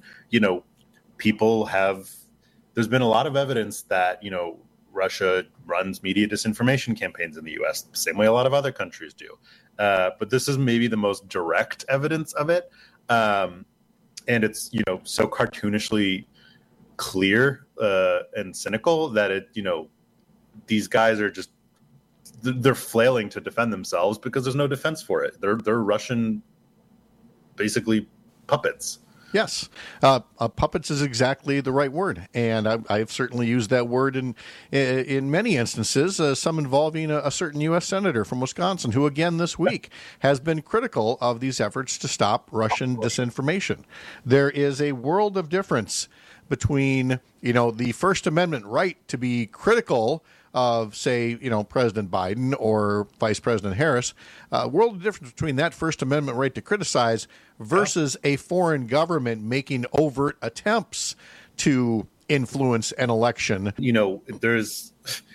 there's been a lot of evidence that, Russia runs media disinformation campaigns in the U.S., the same way a lot of other countries do. But this is maybe the most direct evidence of it. And it's, so cartoonishly clear and cynical that it, these guys are just, they're flailing to defend themselves because there's no defense for it. They're Russian, basically, puppets. Yes, puppets is exactly the right word, and I've certainly used that word in many instances, some involving a certain U.S. senator from Wisconsin who, again, this week has been critical of these efforts to stop Russian disinformation. There is a world of difference between, the First Amendment right to be critical of, say, President Biden or Vice President Harris. World of difference between that First Amendment right to criticize versus a foreign government making overt attempts to influence an election. There's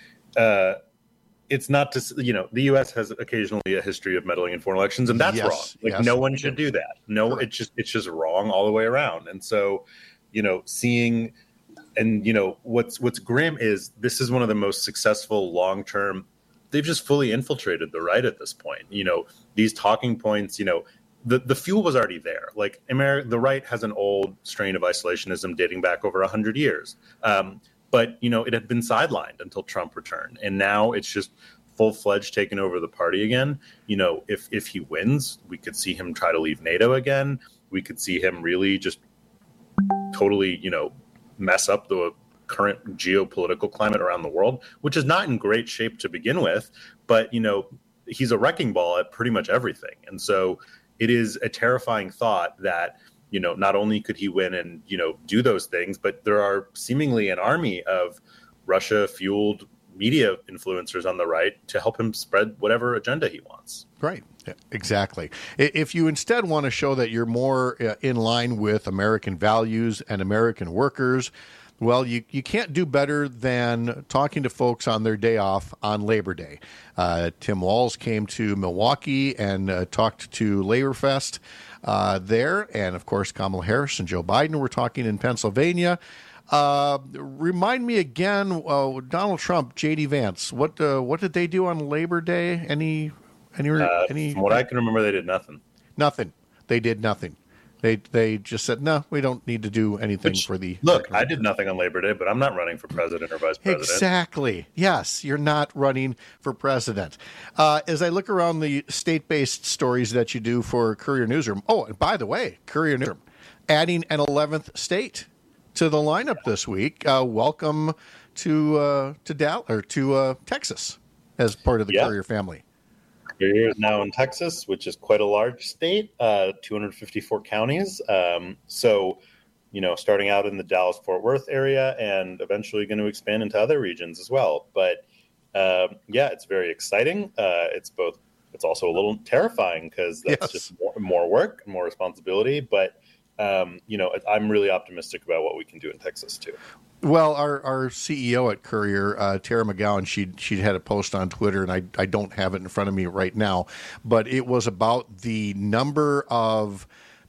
it's not to, the U.S. has occasionally a history of meddling in foreign elections, and that's wrong. No one should do that. No, it's just wrong all the way around. And so, seeing, and what's grim is this is one of the most successful long-term. They've just fully infiltrated the right at this point. These talking points. The fuel was already there. Like the right has an old strain of isolationism dating back over 100 years. But, it had been sidelined until Trump returned. And now it's just full-fledged taking over the party again. If he wins, we could see him try to leave NATO again. We could see him really just totally, mess up the current geopolitical climate around the world, which is not in great shape to begin with. But, he's a wrecking ball at pretty much everything. And so it is a terrifying thought that, not only could he win and, do those things, but there are seemingly an army of Russia-fueled media influencers on the right to help him spread whatever agenda he wants. Right. Yeah, exactly. If you instead want to show that you're more in line with American values and American workers, well, you can't do better than talking to folks on their day off on Labor Day. Tim Walz came to Milwaukee and talked to LaborFest there. And, of course, Kamala Harris and Joe Biden were talking in Pennsylvania. Remind me again, Donald Trump, J.D. Vance, what did they do on Labor Day? Any? From what I can remember, they did nothing. Nothing. They did nothing. They just said, no, we don't need to do anything for the... Look, I did nothing on Labor Day, but I'm not running for president or vice president. Exactly. Yes, you're not running for president. As I look around the state-based stories that you do for Courier Newsroom, oh, and by the way, Courier Newsroom, adding an 11th state to the lineup this week. Welcome to Dallas or to Texas as part of the Courier family. Courier is now in Texas, which is quite a large state, 254 counties. So, starting out in the Dallas-Fort Worth area and eventually going to expand into other regions as well. But it's very exciting. It's also a little terrifying because that's just more work, more responsibility. But I'm really optimistic about what we can do in Texas too. Well, our CEO at Courier, Tara McGowan, she had a post on Twitter, and I don't have it in front of me right now, but it was about the number of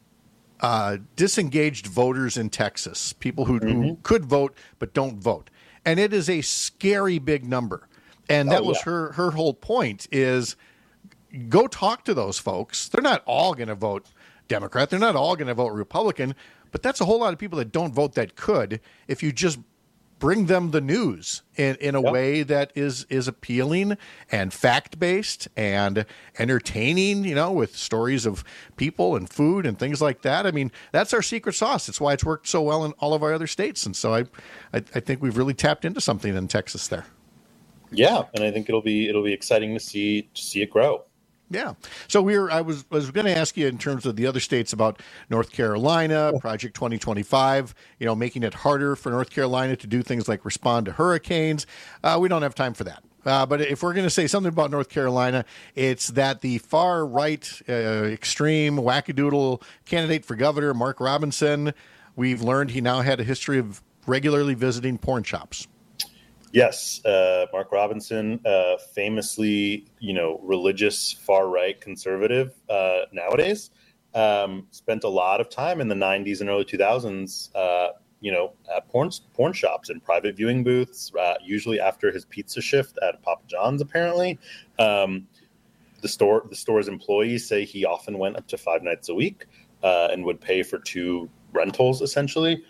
disengaged voters in Texas, people who could vote but don't vote. And it is a scary big number. And that was her whole point is go talk to those folks. They're not all going to vote Democrat. They're not all going to vote Republican, but that's a whole lot of people that don't vote that could if you just bring them the news in a way that is appealing and fact-based and entertaining, with stories of people and food and things like that. I mean, that's our secret sauce. It's why it's worked so well in all of our other states. And so I think we've really tapped into something in Texas there. Yeah, and I think it'll be exciting to see it grow. Yeah. So I was going to ask you in terms of the other states about North Carolina, Project 2025, making it harder for North Carolina to do things like respond to hurricanes. We don't have time for that. But if we're going to say something about North Carolina, it's that the far right, extreme, wackadoodle candidate for governor, Mark Robinson, we've learned he now had a history of regularly visiting porn shops. Yes, Mark Robinson, famously, religious far-right conservative nowadays, spent a lot of time in the 90s and early 2000s, at porn shops and private viewing booths, usually after his pizza shift at Papa John's, apparently. The store's employees say he often went up to 5 nights a week and would pay for 2 rentals, essentially.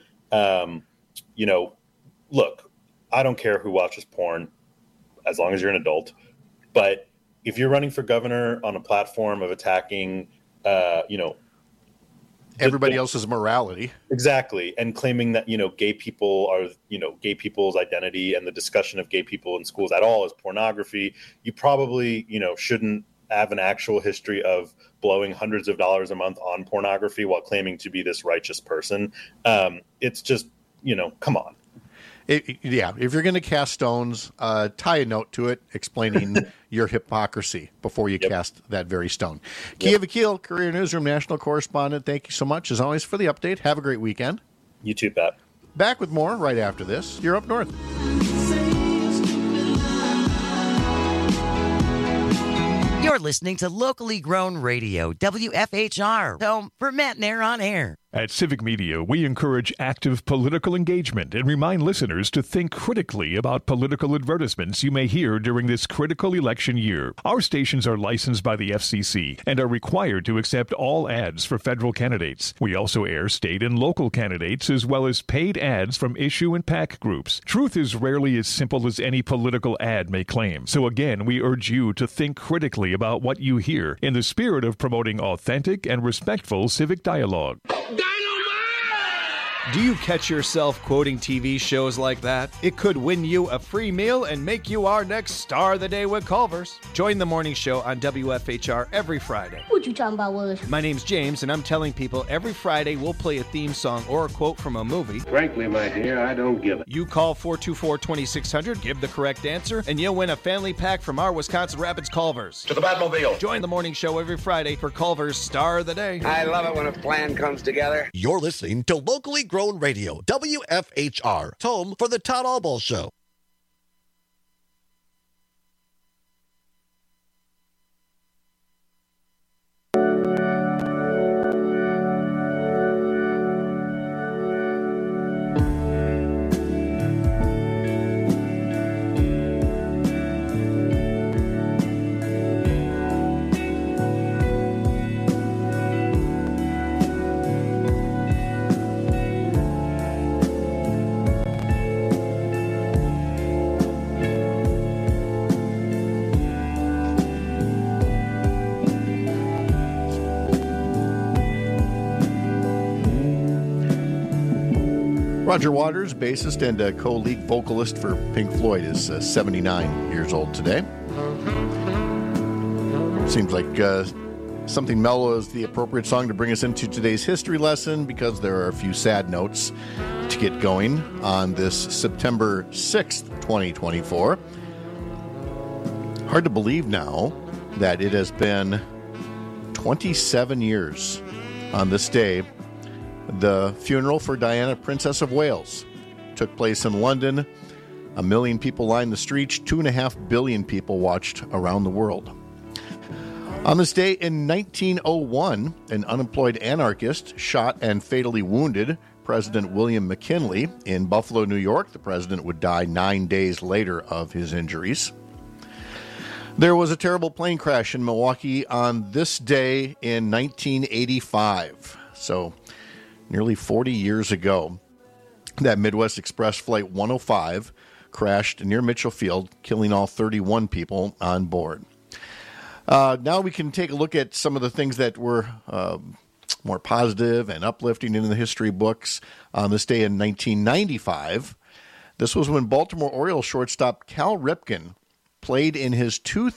Look, I don't care who watches porn as long as you're an adult. But if you're running for governor on a platform of attacking, everybody else's morality. Exactly. And claiming that, gay people are, gay people's identity and the discussion of gay people in schools at all is pornography, you probably, shouldn't have an actual history of blowing hundreds of dollars a month on pornography while claiming to be this righteous person. It's just, come on. If you're going to cast stones, tie a note to it explaining your hypocrisy before you cast that very stone. Kia Vakil, Courier Newsroom national correspondent, thank you so much, as always, for the update. Have a great weekend. You too, Pat. Back with more right after this. You're Up North. You're listening to locally grown radio, WFHR, home for Matt Nair on Air. At Civic Media, we encourage active political engagement and remind listeners to think critically about political advertisements you may hear during this critical election year. Our stations are licensed by the FCC and are required to accept all ads for federal candidates. We also air state and local candidates as well as paid ads from issue and PAC groups. Truth is rarely as simple as any political ad may claim. So again, we urge you to think critically about what you hear in the spirit of promoting authentic and respectful civic dialogue. Do you catch yourself quoting TV shows like that? It could win you a free meal and make you our next star of the day with Culver's. Join the morning show on WFHR every Friday. What you talking about, Willis? My name's James, and I'm telling people every Friday we'll play a theme song or a quote from a movie. Frankly, my dear, I don't give it. You call 424-2600, give the correct answer, and you'll win a family pack from our Wisconsin Rapids Culver's. To the Batmobile. Join the morning show every Friday for Culver's Star of the Day. I love it when a plan comes together. You're listening to Locally Grown Radio, WFHR, home for the Todd Albaugh Show. Roger Waters, bassist and co-lead vocalist for Pink Floyd, is 79 years old today. Seems like something mellow is the appropriate song to bring us into today's history lesson, because there are a few sad notes to get going on this September 6th, 2024. Hard to believe now that it has been 27 years on this day. The funeral for Diana, Princess of Wales, took place in London. 1 million people lined the streets. 2.5 billion people watched around the world. On this day in 1901, an unemployed anarchist shot and fatally wounded President William McKinley in Buffalo, New York. The president would die 9 days later of his injuries. There was a terrible plane crash in Milwaukee on this day in 1985. So, nearly 40 years ago, that Midwest Express Flight 105 crashed near Mitchell Field, killing all 31 people on board. Now we can take a look at some of the things that were more positive and uplifting in the history books on this day in 1995. This was when Baltimore Orioles shortstop Cal Ripken played in his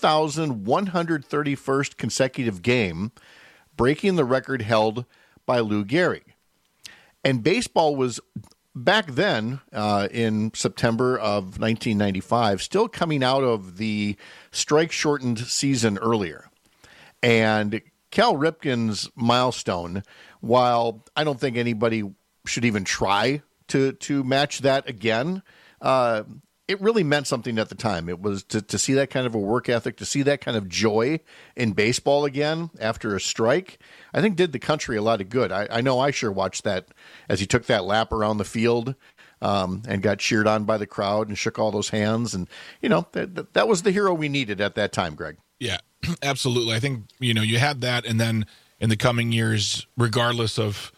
2,131st consecutive game, breaking the record held by Lou Gehrig. And baseball was, back then, in September of 1995, still coming out of the strike-shortened season earlier. And Cal Ripken's milestone, while I don't think anybody should even try to match that again, it really meant something at the time. It was to see that kind of a work ethic, to see that kind of joy in baseball again after a strike, I think did the country a lot of good. I know I sure watched that as he took that lap around the field and got cheered on by the crowd and shook all those hands. And, you know, that was the hero we needed at that time, Greg. Yeah, absolutely. I think, you know, you had that, and then in the coming years, regardless of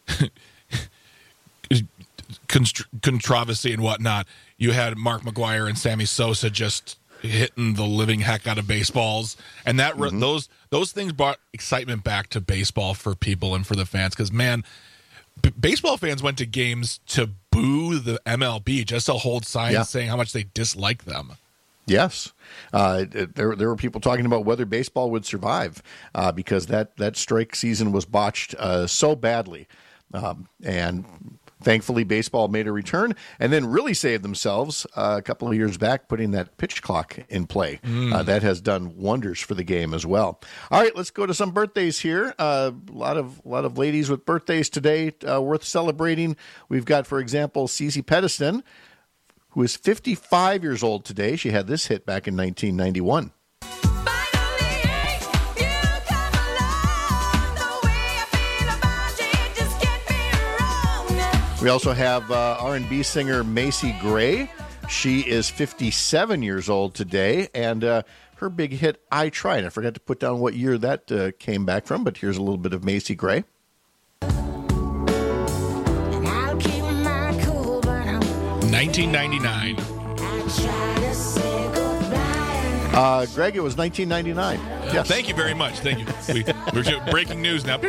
controversy and whatnot, you had Mark McGwire and Sammy Sosa just hitting the living heck out of baseballs, and that those things brought excitement back to baseball for people and for the fans. Because man, baseball fans went to games to boo the MLB just to hold signs saying how much they dislike them. Yes, there were people talking about whether baseball would survive because that strike season was botched so badly, and Thankfully, baseball made a return and then really saved themselves a couple of years back, putting that pitch clock in play. That has done wonders for the game as well. All right, let's go to some birthdays here. A lot of ladies with birthdays today worth celebrating. We've got, for example, Cece Peniston, who is 55 years old today. She had this hit back in 1991. We also have R&B singer Macy Gray. She is 57 years old today, and her big hit, I Tried. I forgot to put down what year that came back from, but here's a little bit of Macy Gray. 1999. Greg, it was 1999. Yes. Thank you very much. Thank you. We're breaking news now.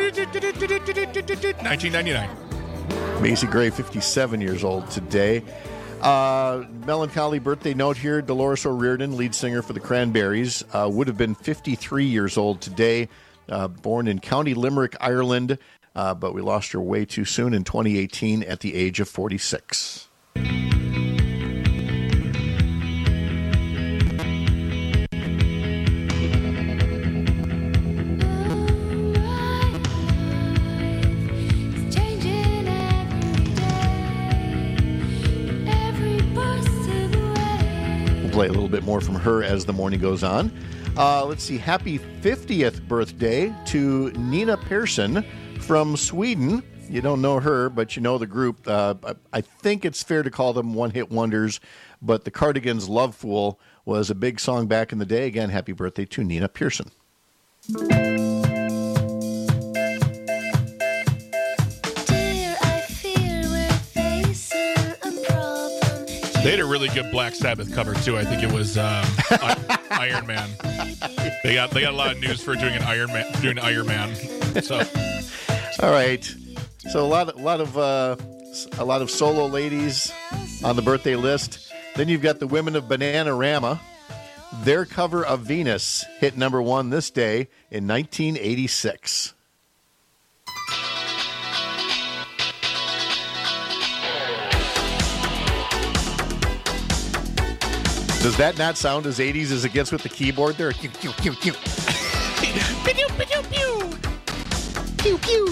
1999. Macy Gray, 57 years old today. Melancholy birthday note here. Dolores O'Riordan, lead singer for the Cranberries, would have been 53 years old today. Born in County Limerick, Ireland, but we lost her way too soon in 2018 at the age of 46. Play a little bit more from her as the morning goes on. Let's see. Happy 50th birthday to Nina Persson from Sweden. You don't know her, but you know the group. I think it's fair to call them one-hit wonders, but the Cardigans' Love Fool was a big song back in the day. Again, happy birthday to Nina Persson. They had a really good Black Sabbath cover too. I think it was Iron Man. They got a lot of news for doing Iron Man. So, all right. So a lot of solo ladies on the birthday list. Then you've got the women of Bananarama. Their cover of Venus hit number 1 this day in 1986. Does that not sound as 80s as it gets with the keyboard there? Pew, pew, pew, pew. Pew, pew, pew. Pew, pew.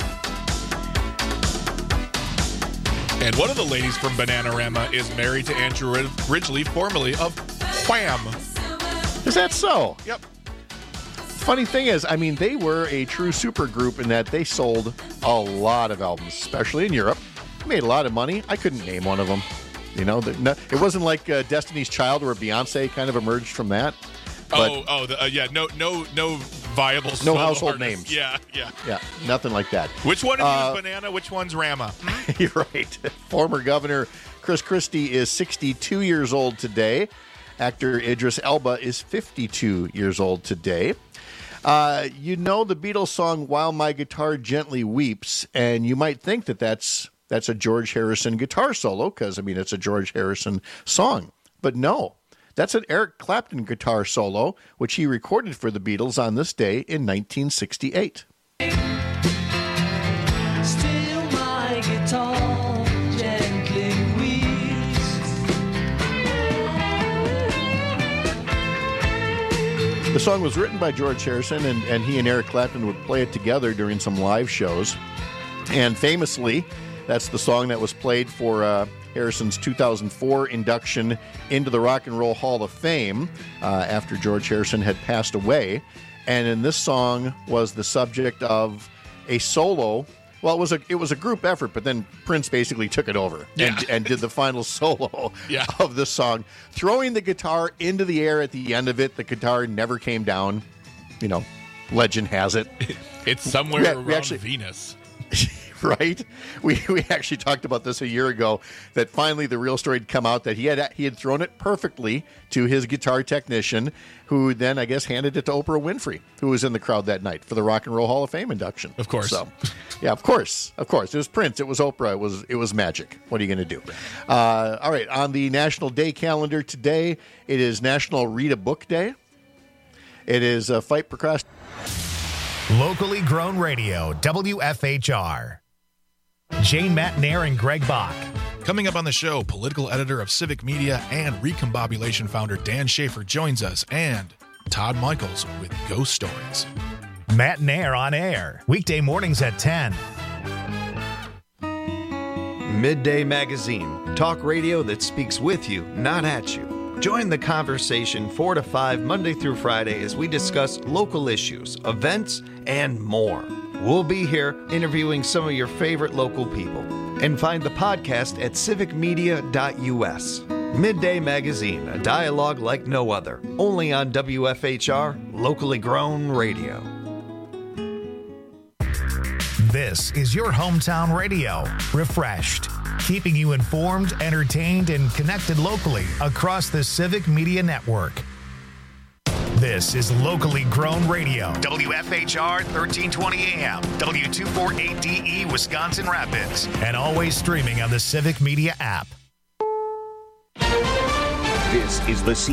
And one of the ladies from Bananarama is married to Andrew Ridgeley, formerly of Wham. Is that so? Yep. Funny thing is, I mean, they were a true super group in that they sold a lot of albums, especially in Europe. Made a lot of money. I couldn't name one of them. You know, it wasn't like Destiny's Child where Beyonce kind of emerged from that. No viable, no household artists. names. Yeah, nothing like that. Which one of you is Banana? Which one's Rama? You're right. Former Governor Chris Christie is 62 years old today. Actor Idris Elba is 52 years old today. You know the Beatles song "While My Guitar Gently Weeps," and you might think that that's a George Harrison guitar solo because, I mean, it's a George Harrison song. But no, that's an Eric Clapton guitar solo, which he recorded for the Beatles on this day in 1968. Still my guitar gently weeps. The song was written by George Harrison, and he and Eric Clapton would play it together during some live shows. And famously, that's the song that was played for Harrison's 2004 induction into the Rock and Roll Hall of Fame after George Harrison had passed away. And in this song was the subject of a solo. Well, it was a group effort, but then Prince basically took it over and did the final solo of this song, throwing the guitar into the air at the end of it. The guitar never came down. You know, legend has it. It's somewhere around Venus. Right? We actually talked about this a year ago, that finally the real story had come out that he had thrown it perfectly to his guitar technician, who then, I guess, handed it to Oprah Winfrey, who was in the crowd that night for the Rock and Roll Hall of Fame induction. Of course. So, yeah, of course. It was Prince. It was Oprah. It was magic. What are you going to do? All right. On the National Day calendar today, it is National Read a Book Day. It is Fight Procrastination. Locally grown radio, WFHR. Jane Matnair and Greg Bach. Coming up on the show, political editor of Civic Media and Recombobulation founder Dan Schaefer joins us, and Todd Michaels with Ghost Stories. Matnair on air, weekday mornings at 10. Midday Magazine, talk radio that speaks with you, not at you. Join the conversation 4 to 5 Monday through Friday as we discuss local issues, events, and more. We'll be here interviewing some of your favorite local people. And find the podcast at civicmedia.us. Midday Magazine, a dialogue like no other. Only on WFHR, locally grown radio. This is your hometown radio, refreshed, keeping you informed, entertained, and connected locally across the Civic Media Network. This is locally grown radio. WFHR 1320 AM, W248DE Wisconsin Rapids, and always streaming on the Civic Media app. This is the